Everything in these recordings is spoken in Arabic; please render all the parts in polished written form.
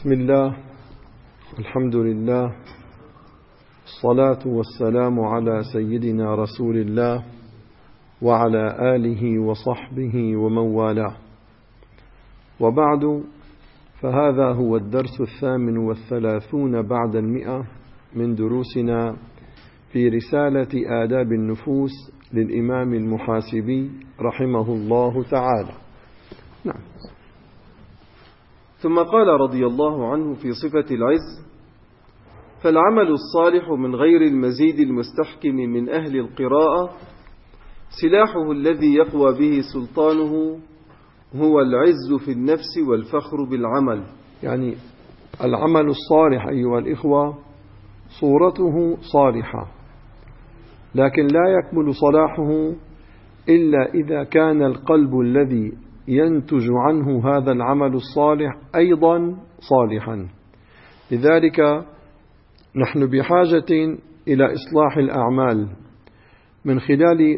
بسم الله، الحمد لله، الصلاة والسلام على سيدنا رسول الله وعلى آله وصحبه ومن والاه، وبعد، فهذا هو الدرس 38 بعد 100 من دروسنا في رسالة آداب النفوس للإمام المحاسبي رحمه الله تعالى. نعم. ثم قال رضي الله عنه في صفة العز: فالعمل الصالح من غير المزيد المستحكم من أهل القراءة سلاحه الذي يقوى به سلطانه هو العز في النفس والفخر بالعمل. يعني العمل الصالح أيها الإخوة صورته صالحة، لكن لا يكمل صلاحه إلا إذا كان القلب الذي ينتج عنه هذا العمل الصالح أيضا صالحا. لذلك نحن بحاجة إلى إصلاح الأعمال من خلال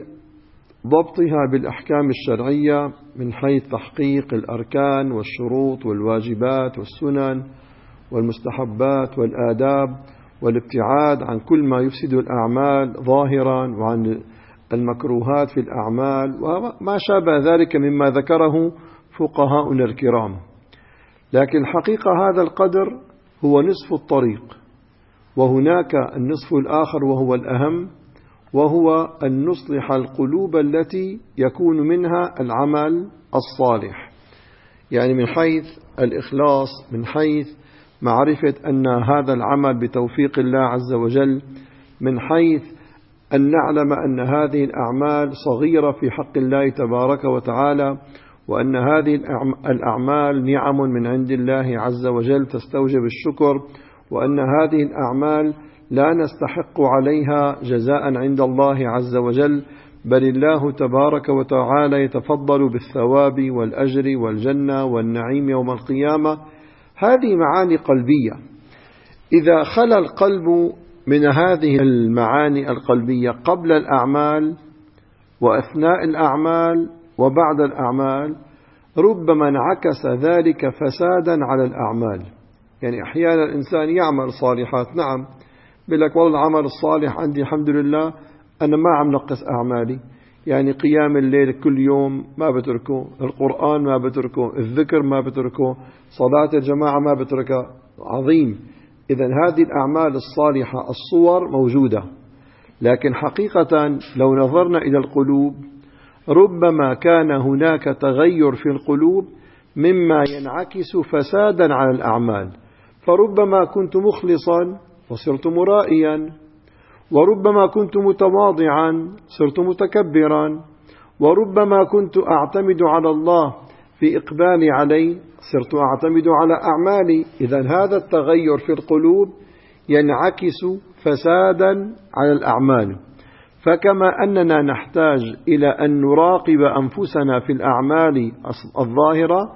ضبطها بالأحكام الشرعية من حيث تحقيق الأركان والشروط والواجبات والسنن والمستحبات والآداب، والابتعاد عن كل ما يفسد الأعمال ظاهرا، وعن المكروهات في الأعمال وما شابه ذلك مما ذكره فقهاؤنا الكرام. لكن حقيقة هذا القدر هو نصف الطريق، وهناك النصف الآخر وهو الأهم، وهو أن نصلح القلوب التي يكون منها العمل الصالح، يعني من حيث الإخلاص، من حيث معرفة أن هذا العمل بتوفيق الله عز وجل، من حيث أن نعلم أن هذه الأعمال صغيرة في حق الله تبارك وتعالى، وأن هذه الأعمال نعم من عند الله عز وجل تستوجب الشكر، وأن هذه الأعمال لا نستحق عليها جزاء عند الله عز وجل، بل الله تبارك وتعالى يتفضل بالثواب والأجر والجنة والنعيم يوم القيامة. هذه معاني قلبية. إذا خلا القلب من هذه المعاني القلبية قبل الأعمال وأثناء الأعمال وبعد الأعمال، ربما انعكس ذلك فسادا على الأعمال. يعني أحيانا الإنسان يعمل صالحات، نعم، بلك والله العمل الصالح عندي الحمد لله، أنا ما عم نقص أعمالي، يعني قيام الليل كل يوم ما بتركه، القرآن ما بتركه، الذكر ما بتركه، صلاة الجماعة ما بتركها. عظيم. إذن هذه الأعمال الصالحة الصور موجودة، لكن حقيقة لو نظرنا إلى القلوب ربما كان هناك تغير في القلوب مما ينعكس فسادا على الأعمال، فربما كنت مخلصا وصرت مرائيا، وربما كنت متواضعا صرت متكبرا، وربما كنت أعتمد على الله في إقبالي عليه صرت أعتمد على أعمالي. إذن هذا التغير في القلوب ينعكس فسادا على الأعمال. فكما أننا نحتاج إلى أن نراقب أنفسنا في الأعمال الظاهرة،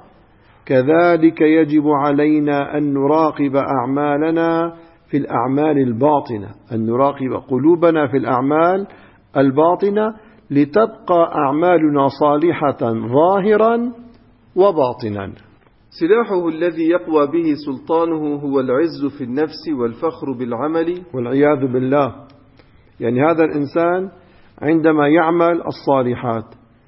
كذلك يجب علينا أن نراقب أعمالنا في الأعمال الباطنة، أن نراقب قلوبنا في الأعمال الباطنة لتبقى أعمالنا صالحة ظاهرا وباطنا. سلاحه الذي يقوى به سلطانه هو العز في النفس والفخر بالعمل. والعياذ بالله. يعني هذا الإنسان عندما يعمل الصالحات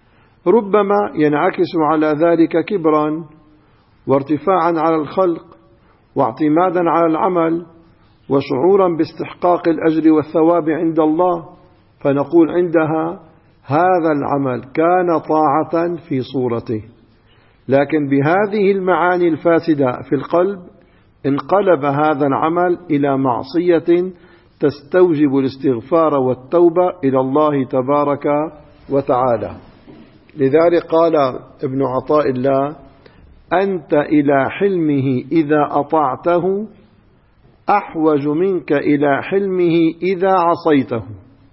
ربما ينعكس على ذلك كبرا وارتفاعا على الخلق واعتمادا على العمل وشعورا باستحقاق الأجر والثواب عند الله، فنقول عندها هذا العمل كان طاعة في صورته، لكن بهذه المعاني الفاسدة في القلب انقلب هذا العمل إلى معصية تستوجب الاستغفار والتوبة إلى الله تبارك وتعالى. لذلك قال ابن عطاء الله: أنت إلى حلمه إذا أطعته أحوج منك إلى حلمه إذا عصيته.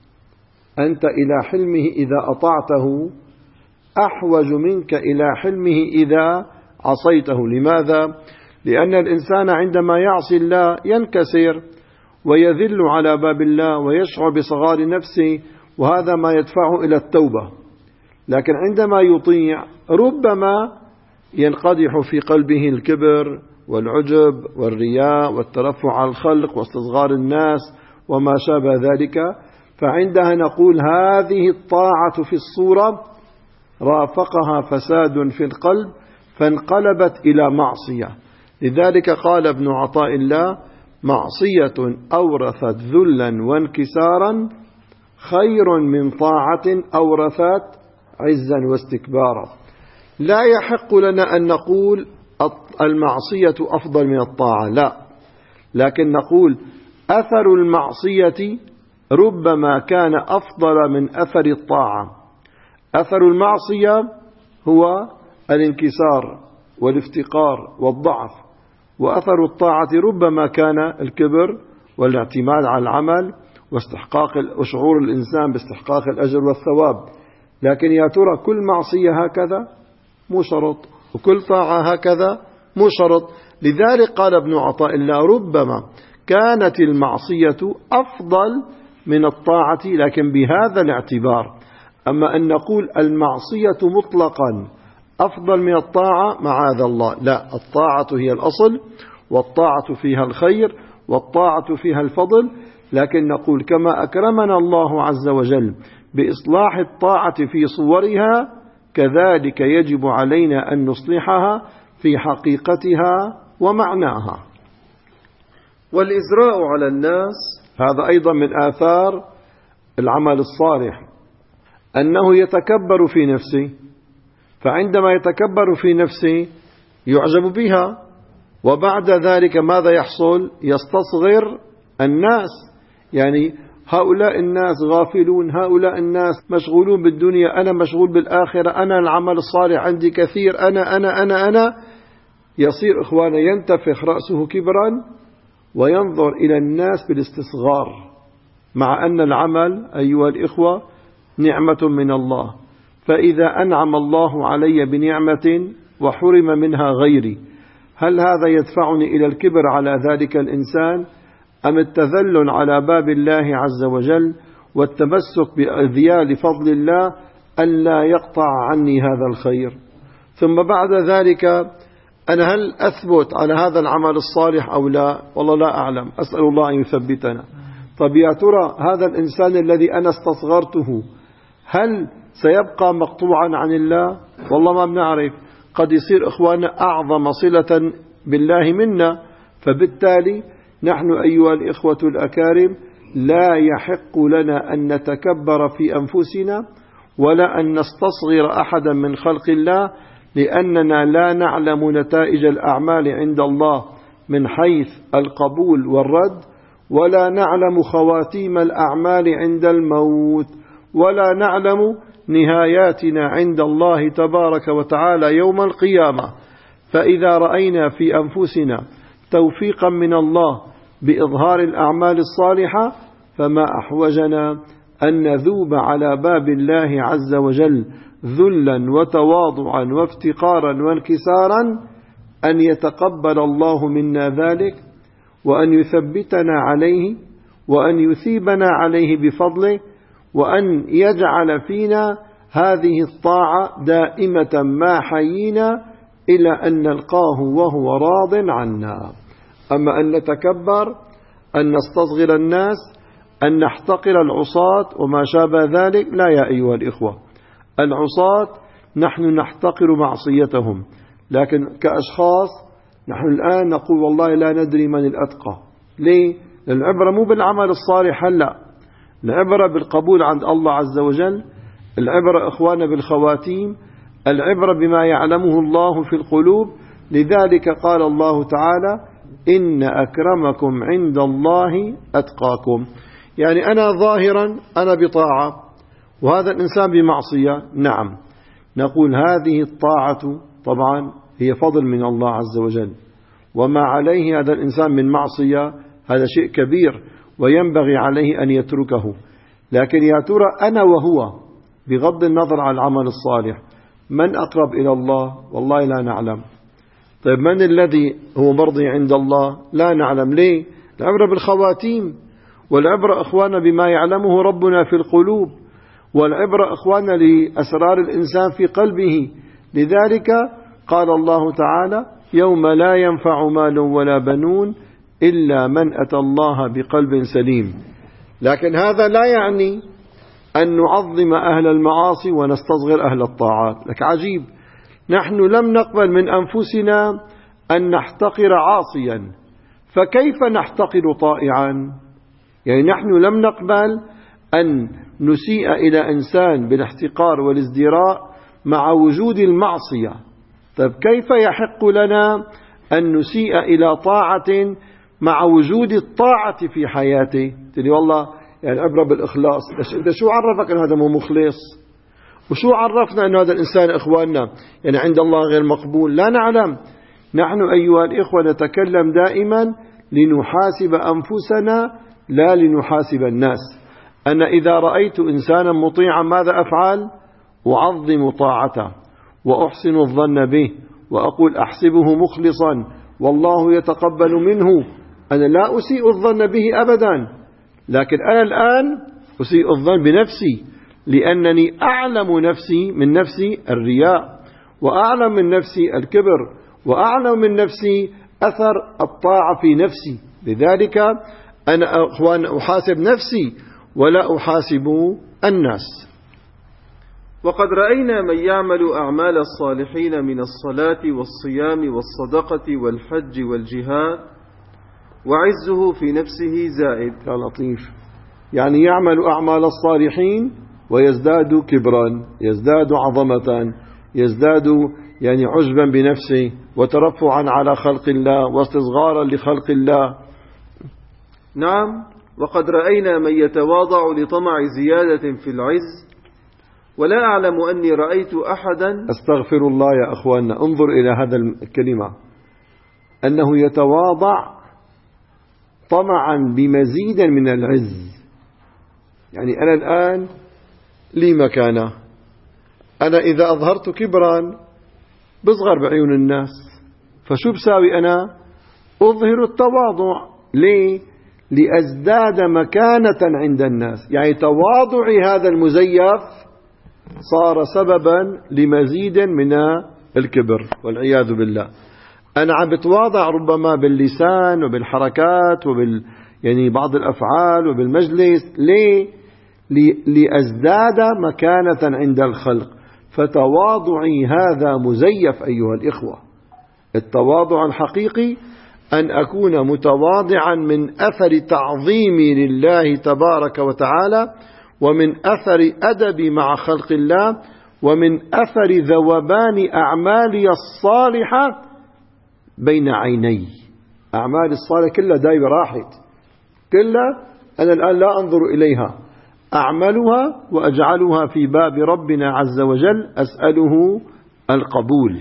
أنت إلى حلمه إذا أطعته أحوج منك إلى حلمه إذا عصيته. لماذا؟ لأن الإنسان عندما يعصي الله ينكسر ويذل على باب الله ويشعر بصغار نفسه، وهذا ما يدفعه إلى التوبة. لكن عندما يطيع ربما ينقدح في قلبه الكبر والعجب والرياء والترفع على الخلق واستصغار الناس وما شابه ذلك، فعندها نقول هذه الطاعة في الصورة رافقها فساد في القلب فانقلبت إلى معصية. لذلك قال ابن عطاء الله: معصية أورثت ذلا وانكسارا خير من طاعة أورثت عزا واستكبارا. لا يحق لنا أن نقول المعصية أفضل من الطاعة، لا، لكن نقول أثر المعصية ربما كان أفضل من أثر الطاعة. أثر المعصية هو الانكسار والافتقار والضعف، وأثر الطاعة ربما كان الكبر والاعتماد على العمل وشعور الإنسان باستحقاق الأجر والثواب. لكن يا ترى كل معصية هكذا؟ مو شرط، وكل طاعة هكذا؟ مو شرط. لذلك قال ابن عطاء الله: ربما كانت المعصية أفضل من الطاعة لكن بهذا الاعتبار. أما أن نقول المعصية مطلقا أفضل من الطاعة، معاذ الله، لا، الطاعة هي الأصل، والطاعة فيها الخير، والطاعة فيها الفضل. لكن نقول كما أكرمنا الله عز وجل بإصلاح الطاعة في صورها، كذلك يجب علينا أن نصلحها في حقيقتها ومعناها. والإزراء على الناس هذا أيضا من آثار العمل الصالح، أنه يتكبر في نفسه، فعندما يتكبر في نفسه يعجب بها، وبعد ذلك ماذا يحصل؟ يستصغر الناس. يعني هؤلاء الناس غافلون، هؤلاء الناس مشغولون بالدنيا، أنا مشغول بالآخرة، أنا العمل الصالح عندي كثير، أنا يصير إخوانا ينتفخ رأسه كبرا وينظر إلى الناس بالاستصغار، مع أن العمل أيها الإخوة نعمة من الله. فإذا أنعم الله علي بنعمة وحرم منها غيري، هل هذا يدفعني إلى الكبر على ذلك الإنسان، أم التذلل على باب الله عز وجل والتمسك بأذيال فضل الله أن لا يقطع عني هذا الخير؟ ثم بعد ذلك أنا هل أثبت على هذا العمل الصالح أو لا؟ والله لا أعلم، أسأل الله أن يثبتنا. طب يا ترى هذا الإنسان الذي أنا استصغرته هل سيبقى مقطوعا عن الله؟ والله ما بنعرف، قد يصير إخواننا أعظم صلة بالله منا. فبالتالي نحن أيها الإخوة الأكارم لا يحق لنا أن نتكبر في أنفسنا ولا أن نستصغر أحدا من خلق الله، لأننا لا نعلم نتائج الأعمال عند الله من حيث القبول والرد، ولا نعلم خواتيم الأعمال عند الموت، ولا نعلم نهاياتنا عند الله تبارك وتعالى يوم القيامة. فإذا رأينا في أنفسنا توفيقا من الله بإظهار الأعمال الصالحة، فما أحوجنا أن نذوب على باب الله عز وجل ذلا وتواضعا وافتقارا وانكسارا، أن يتقبل الله منا ذلك، وأن يثبتنا عليه، وأن يثيبنا عليه بفضله، وأن يجعل فينا هذه الطاعة دائمة ما حيينا إلى أن نلقاه وهو راض عنا. أما أن نتكبر، أن نستصغر الناس، أن نحتقر العصاة وما شابه ذلك، لا يا أيها الإخوة. العصاة نحن نحتقر معصيتهم، لكن كأشخاص نحن الآن نقول والله لا ندري من الأتقى. ليه؟ العبرة مو بالعمل الصالح هلأ، العبرة بالقبول عند الله عز وجل، العبرة إخوانا بالخواتيم، العبرة بما يعلمه الله في القلوب. لذلك قال الله تعالى: إن أكرمكم عند الله أتقاكم. يعني أنا ظاهرا أنا بطاعة وهذا الإنسان بمعصية، نعم، نقول هذه الطاعة طبعا هي فضل من الله عز وجل، وما عليه هذا الإنسان من معصية هذا شيء كبير وينبغي عليه أن يتركه. لكن يا ترى أنا وهو بغض النظر عن العمل الصالح من أقرب إلى الله؟ والله لا نعلم. طيب من الذي هو مرضي عند الله؟ لا نعلم. ليه؟ العبرة بالخواتيم، والعبرة إخوانا بما يعلمه ربنا في القلوب، والعبرة إخوانا لأسرار الإنسان في قلبه. لذلك قال الله تعالى: يوم لا ينفع مال ولا بنون إلا من أتى الله بقلب سليم. لكن هذا لا يعني أن نعظم أهل المعاصي ونستصغر أهل الطاعات. لك عجيب، نحن لم نقبل من أنفسنا أن نحتقر عاصيا، فكيف نحتقر طائعا؟ يعني نحن لم نقبل أن نسيء إلى إنسان بالاحتقار والازدراء مع وجود المعصية. طيب كيف يحق لنا أن نسيء إلى طاعة مع وجود الطاعة في حياته؟ تقولي والله يعني عبرة بالإخلاص. أنت شو عرفك أن هذا مو مخلص؟ وشو عرفنا أن هذا الإنسان إخواننا يعني عند الله غير مقبول؟ لا نعلم. نحن أيها الإخوة نتكلم دائما لنحاسب أنفسنا لا لنحاسب الناس. أنا إذا رأيت إنسانا مطيعا ماذا أفعل؟ أعظم طاعته وأحسن الظن به وأقول أحسبه مخلصا والله يتقبل منه. أنا لا أسيء الظن به أبدا، لكن أنا الآن أسيء الظن بنفسي، لأنني أعلم نفسي من نفسي الرياء، وأعلم من نفسي الكبر، وأعلم من نفسي أثر الطاعة في نفسي. لذلك أنا أخوان أحاسب نفسي ولا أحاسب الناس. وقد رأينا من يعمل أعمال الصالحين من الصلاة والصيام والصدقة والحج والجهاد وعزه في نفسه زائد. يا لطيف، يعني يعمل أعمال الصالحين ويزداد كبرا، يزداد عظمة، يزداد يعني عجبا بنفسه وترفعا على خلق الله واستصغارا لخلق الله. نعم، وقد رأينا من يتواضع لطمع زيادة في العز، ولا أعلم أني رأيت أحدا. أستغفر الله يا أخواننا، انظر إلى هذا الكلمة، أنه يتواضع طمعا بمزيد من العز. يعني أنا الآن لي مكانة، أنا إذا أظهرت كبرا بصغر بعيون الناس، فشو بساوي أنا؟ أظهر التواضع. ليه؟ لأزداد مكانة عند الناس. يعني تواضعي هذا المزيف صار سببا لمزيد من الكبر والعياذ بالله. أنا عم بتواضع ربما باللسان وبالحركات يعني بعض الأفعال وبالمجلس. ليه؟ لأزداد مكانة عند الخلق. فتواضعي هذا مزيف أيها الإخوة. التواضع الحقيقي أن أكون متواضعا من أثر تعظيمي لله تبارك وتعالى، ومن أثر أدبي مع خلق الله، ومن أثر ذوبان أعمالي الصالحة بين عيني. أعمال الصالحة كلها دايبة راحت، كلها أنا الآن لا أنظر إليها، أعملها وأجعلها في باب ربنا عز وجل أسأله القبول.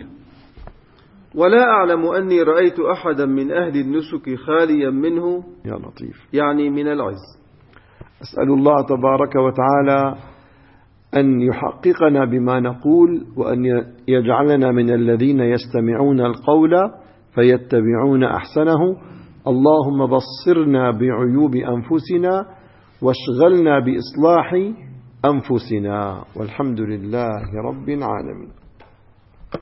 ولا أعلم أني رأيت أحدا من أهل النسك خاليا منه، يا لطيف، يعني من العز. أسأل الله تبارك وتعالى أن يحققنا بما نقول، وأن يجعلنا من الذين يستمعون القول فيتبعون أحسنه. اللهم بصرنا بعيوب أنفسنا واشغلنا بإصلاح أنفسنا، والحمد لله رب العالمين.